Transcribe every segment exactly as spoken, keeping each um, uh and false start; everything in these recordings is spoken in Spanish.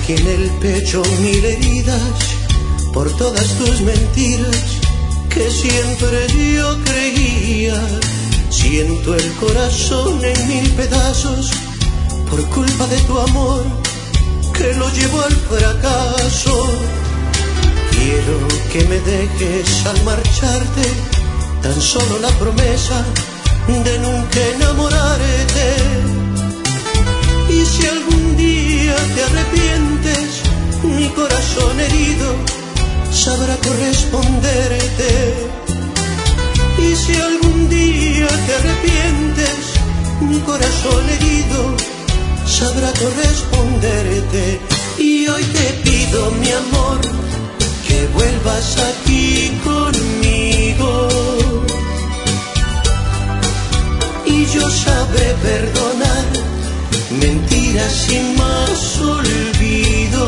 aquí en el pecho mil heridas por todas tus mentiras que siempre yo creía. Siento el corazón en mil pedazos por culpa de tu amor que lo llevó al fracaso. Quiero que me dejes al marcharte tan solo la promesa de nunca enamorarte. Y si algún día te arrepientes, mi corazón herido sabrá corresponderte. Y si algún día te arrepientes, mi corazón herido sabrá corresponderte. Y hoy te pido, mi amor, que vuelvas aquí conmigo. Y yo sabré perdonar mentiras sin más olvido.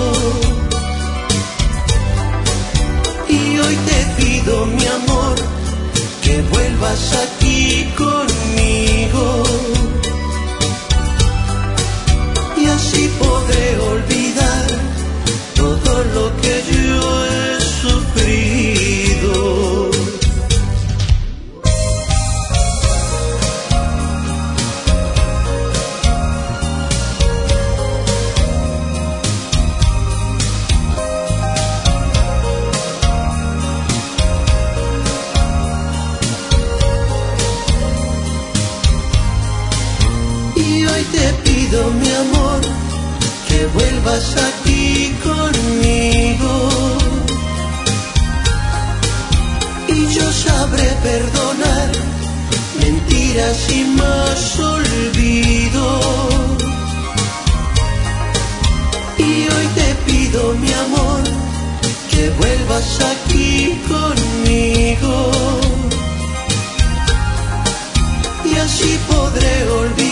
Y hoy te pido, mi amor, que vuelvas aquí conmigo. Y así podré olvidar todo lo que yo he sufrido. Te pido, mi amor, que vuelvas aquí conmigo. Y yo sabré perdonar mentiras y más olvido. Y hoy te pido, mi amor, que vuelvas aquí conmigo. Y así podré olvidar